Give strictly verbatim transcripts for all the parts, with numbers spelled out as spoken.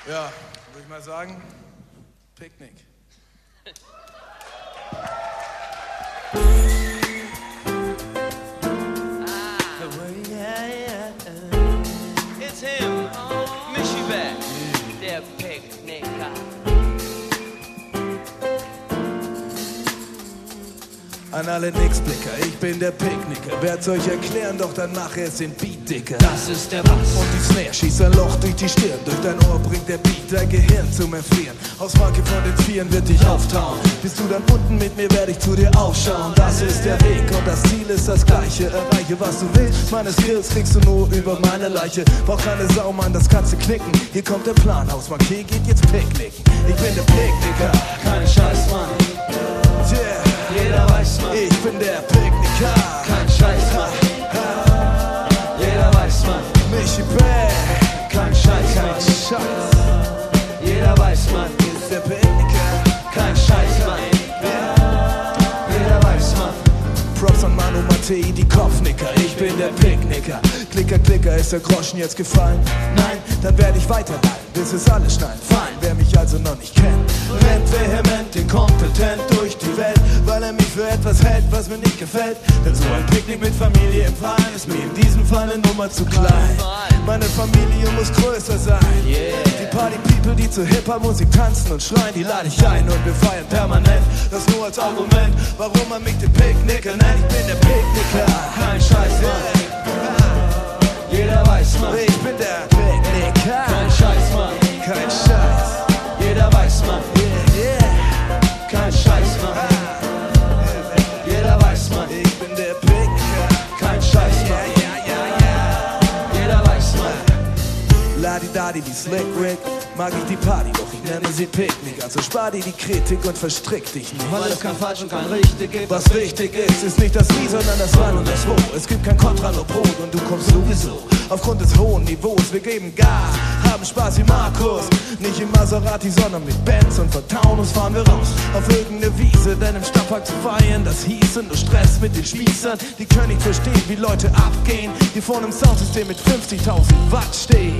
Ja, würde ich mal sagen, Picknick. It's him, Michi Beck, der Picknicker. An alle Nixblicker, ich bin der Picknicker. Werd's euch erklären, doch dann mache es den Beat dicker. Das ist der Bass. Und die Snare schießt ein Loch durch die Stirn. Durch dein Ohr bringt der Beat dein Gehirn zum Erfrieren. Hausmarke von den Vieren wird dich auftauen. Bist du dann unten mit mir, werde ich zu dir aufschauen. Das ist der Weg und das Ziel ist das gleiche. Erreiche, was du willst, meine Skills kriegst du nur über meine Leiche. Brauch keine Sau, Mann, das kannst du knicken. Hier kommt der Plan, Hausmarke geht jetzt picknicken. Ich bin der Picknicker, Kein Scheiß, Mann. yeah. Jeder weiß, Mann. Ich bin der Picknicker, Kein Scheiß, Mann. Jeder weiß, Mann. Michi Beck, Kein Scheiß, kein Mann. Scheiß. Jeder weiß, Mann. Ist der Picknicker, Kein Scheiß, Mann. Jeder weiß, Mann. Props an Manu Mattei, die Kopfnicker. Ich bin der Picknicker. Klicker, Klicker, ist der Groschen jetzt gefallen? Nein, dann werde ich weiterleiten, bis es alles schneit. Fein, wer mich also noch nicht kennt, rennt vehement, inkompetent durch die Welt, weil er mich für etwas hält, was mir nicht gefällt. Denn so ein Picknick mit Familie im Freien ist mir in diesem Fall eine Nummer zu klein. Meine Familie muss größer sein. Die Party-People, die zu Hip-Hop-Musik tanzen und schreien, die lade ich ein und wir feiern permanent. Das nur als Argument, warum man mich den Picknicker nennt. Ich bin der Picknicker, Kein Scheiß, Mann. Jeder weiß, Mann. ich bin der Picknicker. Kein Scheiß, Mann. Kein Scheiß. Jeder weiß, Mann. Yeah, yeah. Kein Scheiß, Mann. Jeder weiß, Mann. Ich bin der Picknicker. Kein Scheiß, Ja, Mann. ja, ja, ja. Jeder weiß, Mann. Ladi-Dadi wie Slick Rick, mag ich die Party, doch ich nenne sie Picknick. Also spar dir die Kritik und verstrick dich nicht. Weil es kein Falsch und kein Richtig gibt. Was wichtig ist, ist nicht das Wie, sondern das Wann und das Wo. Es gibt kein Kontra, nur Brot und du kommst sowieso. Aufgrund des hohen Niveaus, wir geben Gas, haben Spaß wie Markus. Nicht im Maserati, sondern mit Benz und von Taunus fahren wir raus auf irgendeine Wiese. Denn im Stadtpark zu feiern, das hieße nur Stress mit den Spießern. Die können nicht verstehen, wie Leute abgehen, die vor einem Soundsystem mit fünfzigtausend Watt stehen.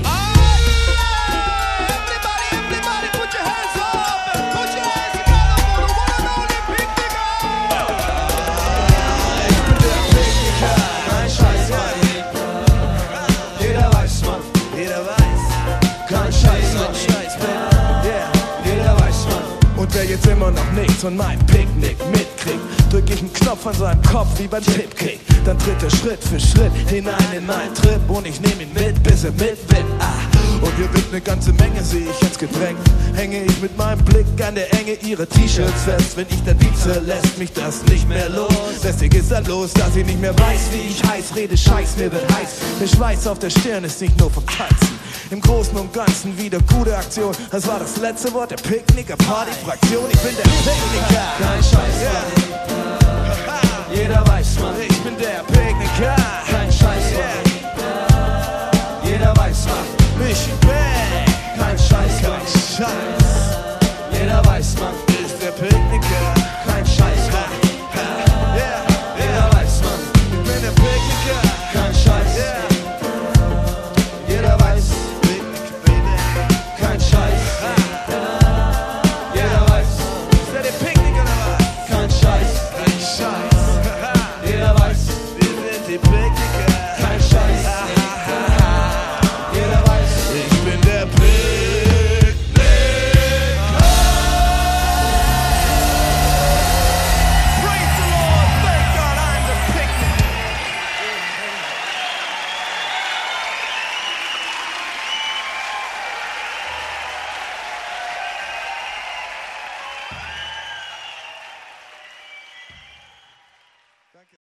Kein Scheiß, Mann. Jeder weiß, Mann. Jeder weiß, Kein Scheiß, Mann. Scheiß, yeah. Jeder weiß, Mann. Und wer jetzt immer noch nichts von meinem Picknick mitkriegt, drück ich einen Knopf an seinem Kopf wie beim Tippkick. Dann tritt er Schritt für Schritt hinein in meinen Trip und ich nehm ihn mit, bis er mit wird. Ah. Und hier wird eine ganze Menge, seh ich ins Gedrängt. Hänge ich mit meinem Blick an der Enge ihre T-Shirts fest. Wenn ich dann wieze, lässt mich das nicht mehr los. Lästig ist dann los, dass ich nicht mehr weiß, wie ich heiß rede. Scheiß, mir wird heiß. Der Schweiß auf der Stirn ist nicht nur vom Tanzen. Im Großen und Ganzen wieder gute Aktion. Das war das letzte Wort der Picknicker-Party-Fraktion. Ich bin der Picknicker. Kein Scheiß, Mann. Jeder weiß, Mann. Ich bin der Picknicker. Kein Scheiß, Mann. Jeder weiß, Mann. Michi Beck. Kein Scheiß, Mann. Kein Scheiß.